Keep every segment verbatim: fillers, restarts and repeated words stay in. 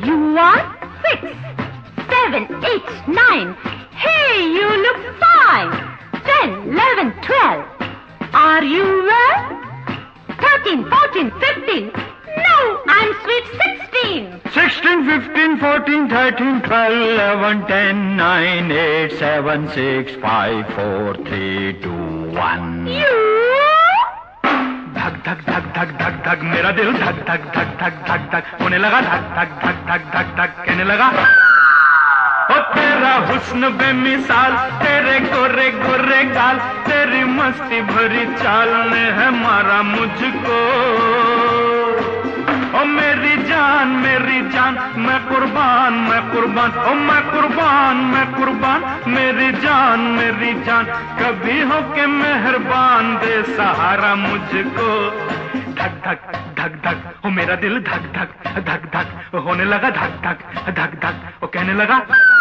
You are six, seven, eight, nine. Hey, you look fine. Ten, eleven, twelve. Are you well? Thirteen, fourteen, fifteen. No, I'm sweet sixteen. Sixteen, fifteen, fourteen, thirteen, twelve, eleven, ten, nine, eight, seven, six, five, four, three, two, one. You? धक धक धक धक धक धक मेरा दिल धक धक धक धक धक धक होने लगा धक धक धक धक धक धक कहने लगा ओ तेरा हुस्न बेमिसाल, तेरे गोरे गोरे गाल, तेरी मस्ती भरी चाल ने है मारा मुझको। ओ मेरी जान मेरी जान मैं कुर्बान मैं कुर्बान, ओ मैं कुर्बान मैं कुर्बान, मेरी जान मेरी जान कभी हो के मेहरबान दे सहारा मुझको। धक धक धक धक ओ मेरा दिल धक धक धक धक होने लगा धक धक धक धक ओ कहने लगा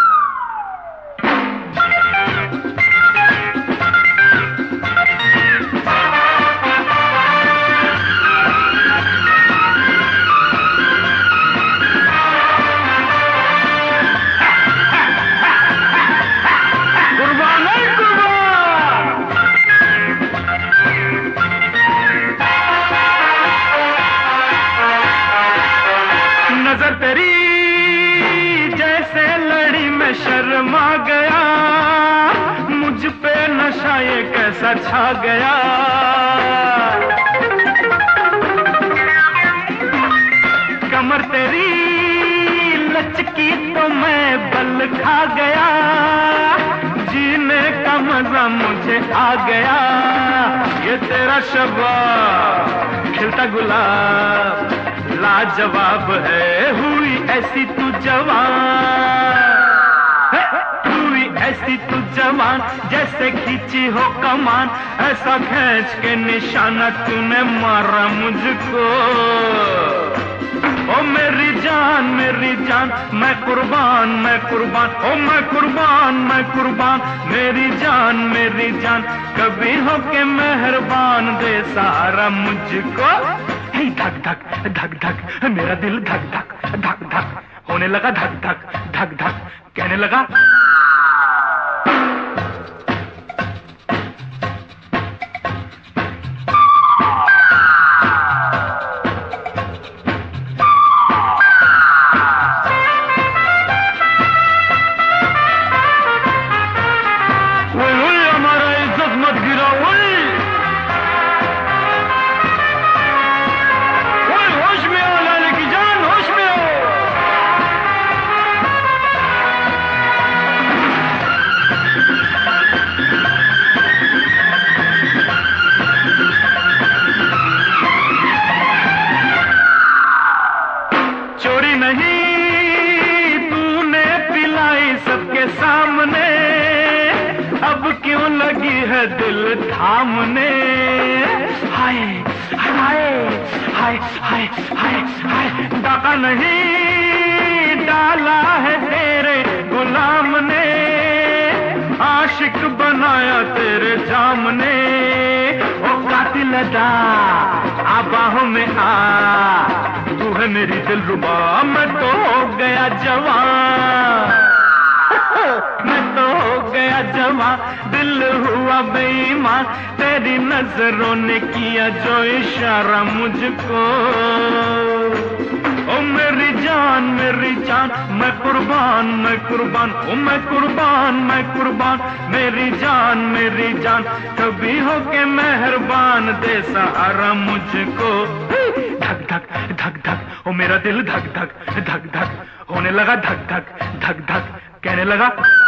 नजर तेरी जैसे लड़ी में शर्मा गया, मुझ पे नशा ये कैसा छा गया। कमर तेरी लचकी तो मैं बल खा गया, जीने का मजा मुझे आ गया। ये तेरा शबाब खिलता गुलाब लाजवाब है, हुई ऐसी तू जवान, हुई ऐसी तू जवान जैसे खींची हो कमान, ऐसा खींच के निशाना तूने मारा मुझको। ओ मेरी जान मेरी जान मैं कुर्बान मैं कुर्बान, ओ मैं कुर्बान मैं कुर्बान, मेरी जान मेरी जान कभी हो के मेहरबान दे सहारा मुझको। धक धक धक धक मेरा दिल धक धक धक धक होने लगा धक धक धक धक कहने लगा ओए ओए हमारा इज्जत मत गिरा, ओए नहीं तूने पिलाई सबके सामने, अब क्यों लगी है दिल थामने। हाय हाय हाय हाय हाय हाय डाका नहीं डाला है तेरे गुलाम ने, आशिक बनाया तेरे जाम ने। ओ कातिल अदा आ बाहों में आ, तू है मेरी दिलरुबा, मैं तो हो गया जवान, मैं तो हो गया जवान, दिल हुआ बेईमान, तेरी नजरों ने किया जो इशारा मुझको। ओ मेरी जान मेरी जान मैं कुर्बान मैं कुर्बान, ओ मैं कुर्बान मैं कुर्बान, मेरी जान मेरी जान कभी हो के मेहरबान दे सहारा मुझको। धक धक धक धक ओ मेरा दिल धक धक धक धक होने लगा धक धक धक धक कहने लगा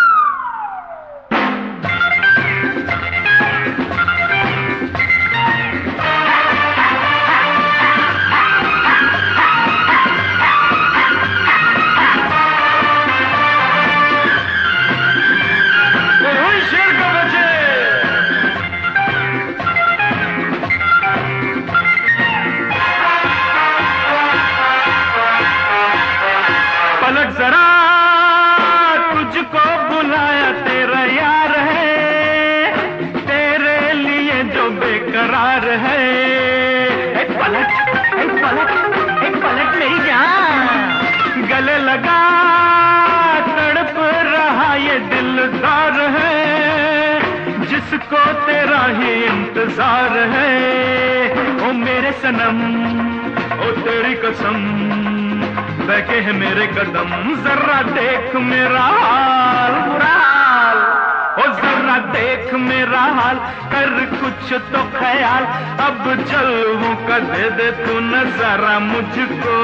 पलट जरा तुझको बुलाया तेरा यार है, तेरे लिए जो बेकरार है। एक पलट एक पलट एक पलट मेरी जान, गले लगा तड़प रहा ये दिलदार है जिसको तेरा ही इंतजार है। ओ मेरे सनम ओ तेरी कसम बहके है मेरे कदम, जरा देख मेरा हाल बुरा हाल, ओ जरा देख मेरा हाल, कर कुछ तो ख्याल, अब जलवों का दे दे तू नजारा मुझको।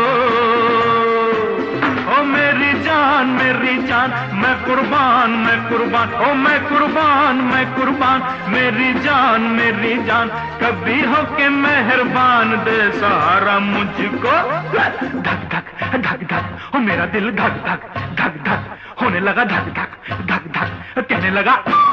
ओ मेरी जान मेरी जान मैं कुर्बान मैं कुर्बान, ओ मैं कुर्बान मैं कुर्बान, मेरी जान मेरी जान कभी हो के मेहरबान दे सहारा मुझको। धक धक धक धक ओ मेरा दिल धक धक धक धक होने लगा, धक धक धक धक कहने लगा।